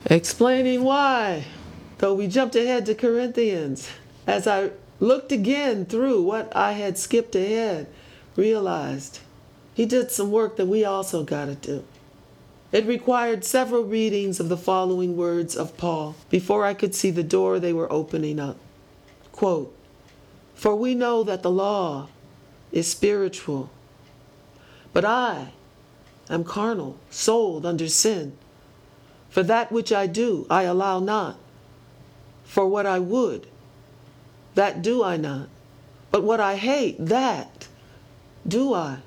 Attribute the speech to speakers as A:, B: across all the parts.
A: Explaining why, though we jumped ahead to Corinthians, as I looked again through what I had skipped ahead, realized he did some work that we also got to do. It required several readings of the following words of Paul before I could see the door they were opening up. Quote, "For we know that the law is spiritual, but I am carnal, sold under sin. For that which I do, I allow not. For what I would, that do I not. But what I hate, that do I.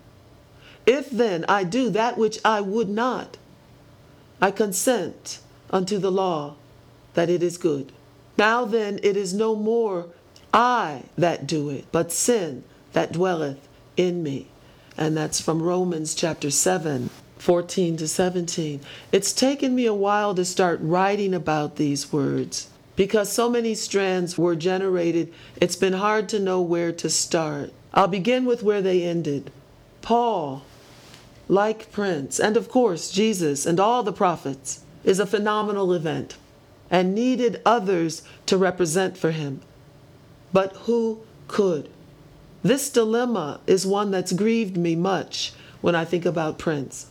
A: If then I do that which I would not, I consent unto the law that it is good. Now then it is no more I that do it, but sin that dwelleth in me." And that's from Romans chapter 7, 14 to 17. It's taken me a while to start writing about these words. Because so many strands were generated, it's been hard to know where to start. I'll begin with where they ended. Paul, like Prince, and of course Jesus and all the prophets, is a phenomenal event and needed others to represent for him. But who could? This dilemma is one that's grieved me much when I think about Prince.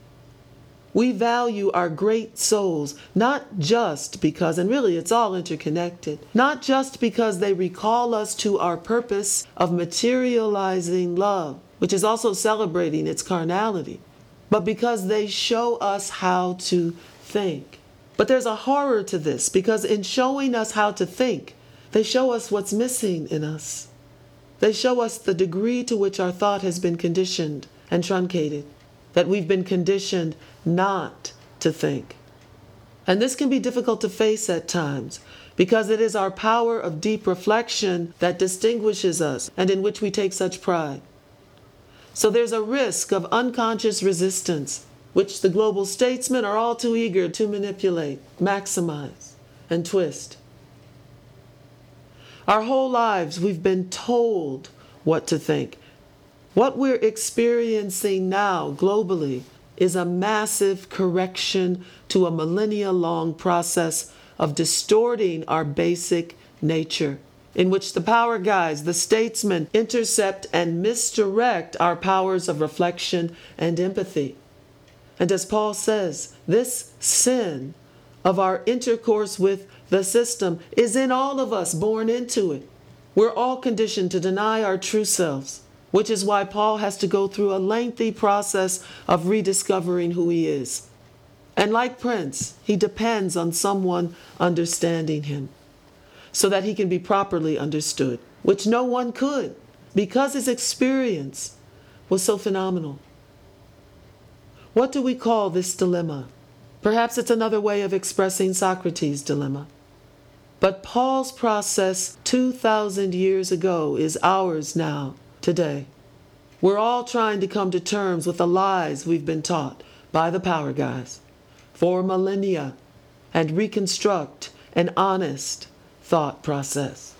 A: We value our great souls not just because, and really it's all interconnected, not just because they recall us to our purpose of materializing love, which is also celebrating its carnality, but because they show us how to think. But there's a horror to this, because in showing us how to think, they show us what's missing in us. They show us the degree to which our thought has been conditioned and truncated, that we've been conditioned not to think. And this can be difficult to face at times, because it is our power of deep reflection that distinguishes us and in which we take such pride. So there's a risk of unconscious resistance, which the global statesmen are all too eager to manipulate, maximize, and twist. Our whole lives we've been told what to think. What we're experiencing now globally is a massive correction to a millennia-long process of distorting our basic nature, in which the power guys, the statesmen, intercept and misdirect our powers of reflection and empathy. And as Paul says, this sin of our intercourse with the system is in all of us, born into it. We're all conditioned to deny our true selves, which is why Paul has to go through a lengthy process of rediscovering who he is. And like Prince, he depends on someone understanding him so that he can be properly understood, which no one could, because his experience was so phenomenal. What do we call this dilemma? Perhaps it's another way of expressing Socrates' dilemma. But Paul's process 2,000 years ago is ours now, today. We're all trying to come to terms with the lies we've been taught by the power guys for millennia and reconstruct an honest thought process.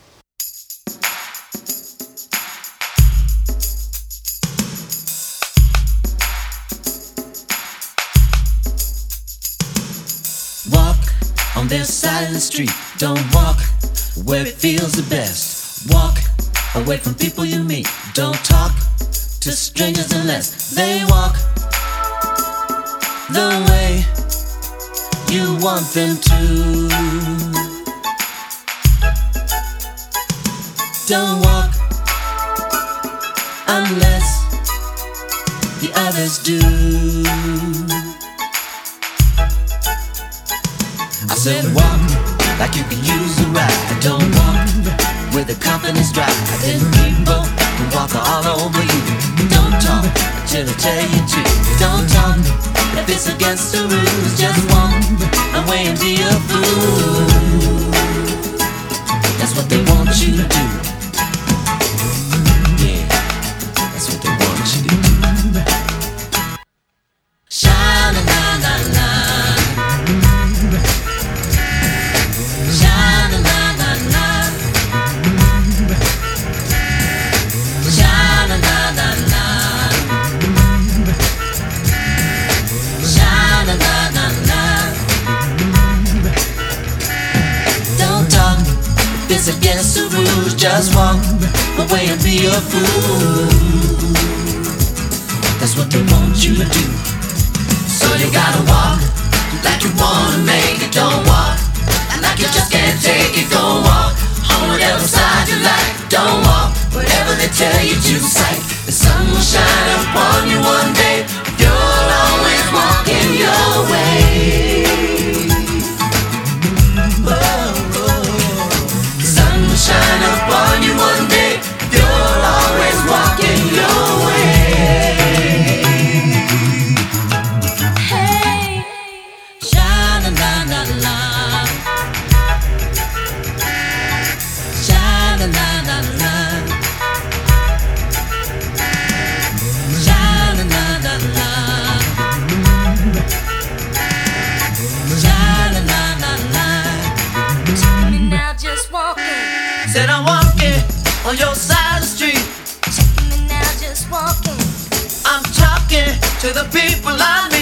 B: Walk on their side of the street. Don't walk where it feels the best. Walk away from people you meet. Don't talk to strangers unless they walk the way you want them to. Don't walk unless the others do. I said walk like you can use a ride. Don't walk with a confidence drive. Then people can walk all over you. Don't talk till I tell you to. Don't talk if it's against the rules. Just walk away and be a fool. That's what they want you to do. Yeah, that's what they want you to do. Sha-la-la-la-la. just walk away and be a fool. That's what they want you to do. So you gotta walk like you wanna make it. Don't walk like you just can't take it. Go walk on whatever side you like. Don't walk whatever they tell you to sight. The sun will shine upon you one day. You'll always walk in your way. The sun will shine upon you one day. You'll always walk in your way. Hey, shine la la la, shine la la la, shine la la la, shine la la la. See me now just walking. Said I'm walking on your side of the street. See me now just walking. I'm talking to the people I know.